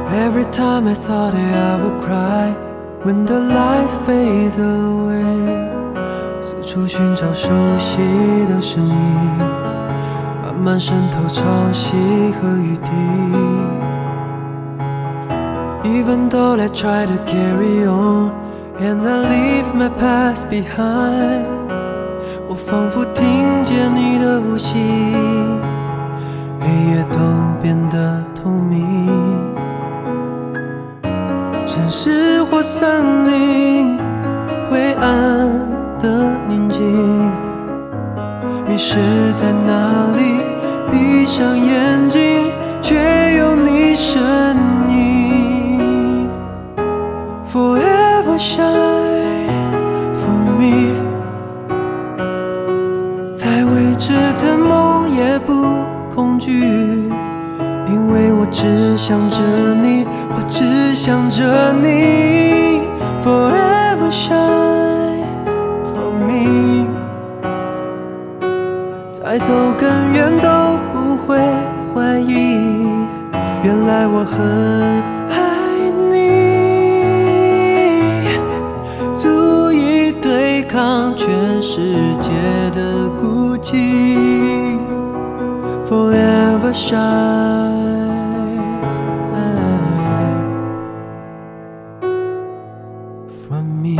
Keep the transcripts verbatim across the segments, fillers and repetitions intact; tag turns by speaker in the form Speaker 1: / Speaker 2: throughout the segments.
Speaker 1: Every time I thought that I would cry when the light fades away， 四处寻找熟悉的声音，慢慢渗透潮汐和雨滴。Even though I try to carry on and I leave my past behind， 我仿佛听见你的呼吸，黑夜都变得透明。城市或森林，灰暗的宁静，迷失在哪里？闭上眼睛，却有你身影。Forever shine for me， 再未知的梦也不恐惧，因为我只想着你，我只想着你。Forever shine for me， 再走更远都不会怀疑，原来我很爱你，足以对抗全世界的孤寂。Forever shine from me。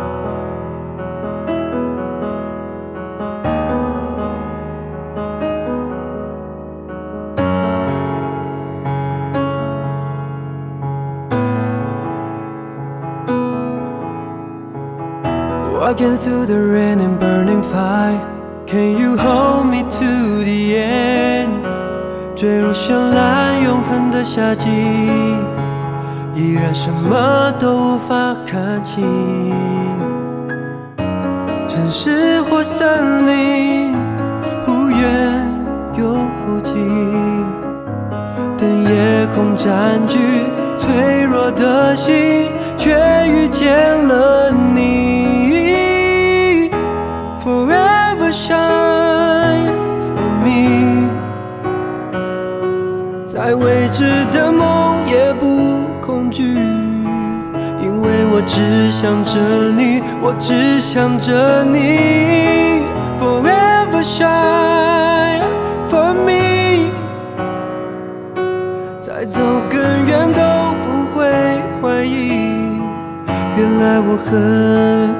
Speaker 1: Walking through the rain and burning fire， Can you hold me to the end？ 坠入绚烂永恒的夏季，依然什么都无法看清。城市或森林，忽远又忽近，等夜空占据脆弱的心，却遇见了你。Forever shine for me， 再未知的梦也不恐惧，因为我只想着你，我只想着你。Forever shine for me， 再走更远都不会怀疑，原来我很